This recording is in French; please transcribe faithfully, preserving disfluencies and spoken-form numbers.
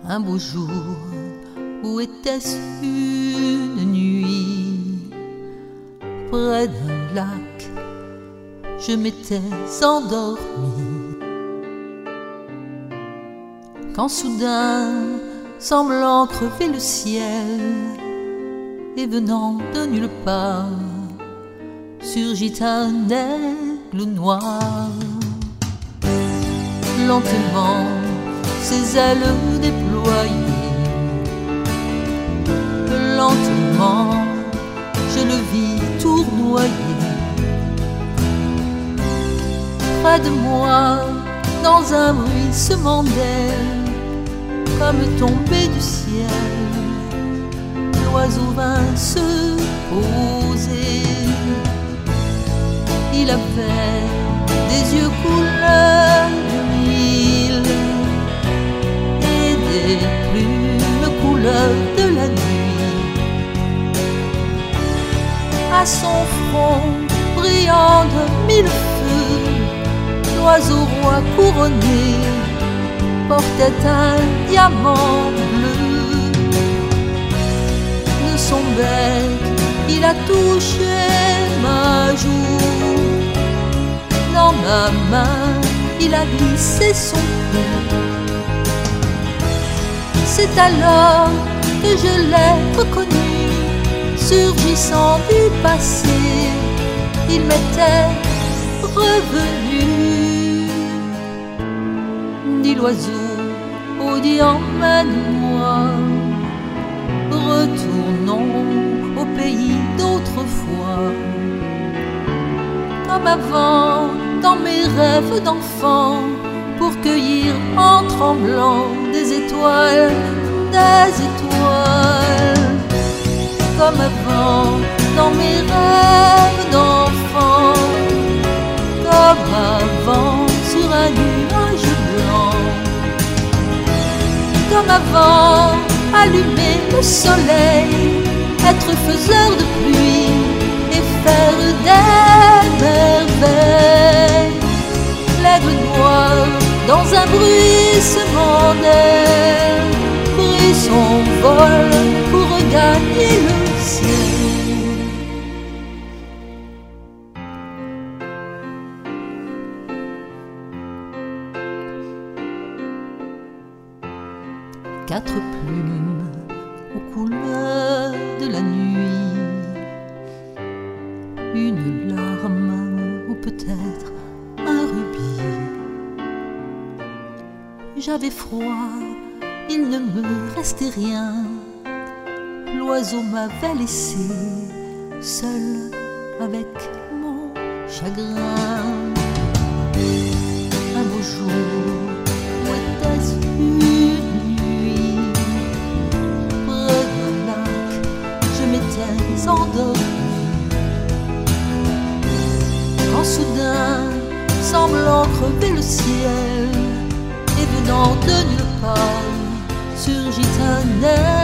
Un beau jour, où était-ce une nuit? Près d'un lac, je m'étais endormi, quand soudain, semblant crever le ciel, et venant de nulle part, surgit un aigle noir. Lentement, ses ailes déployées, lentement, je le vis tournoyer. Près de moi, dans un bruissement d'ailes, comme tombé du ciel, l'oiseau vint se poser. Il avait des yeux couleur mille et des plumes couleur de la nuit. À son front brillant de mille feux, l'oiseau roi couronné portait un diamant bleu. De son bec, il a touché ma joue. Dans ma main, il a glissé son cou. C'est alors que je l'ai reconnu, surgissant du passé. Il m'était revenu. Dit l'oiseau, oh dis emmène-moi, retournons au pays d'autrefois. Comme avant, dans mes rêves d'enfant, pour cueillir en tremblant des étoiles, des étoiles. Comme avant, dans mes rêves d'enfant, comme avant, sur un nuage blanc. Comme avant, allumer le soleil, être faiseur de pluie et faire des merveilles. L'aigle noir, dans un bruissement d'air, prit son vol pour regagner le ciel. Quatre plumes aux couleurs de la nuit, une larme ou peut-être un rubis. J'avais froid, il ne me restait rien. L'oiseau m'avait laissé seul avec mon chagrin. Un beau jour, où était-ce une nuit? Près d'un lac, je m'étais endormi, quand soudain, semblant crever le ciel, et venant de nulle part, surgit un air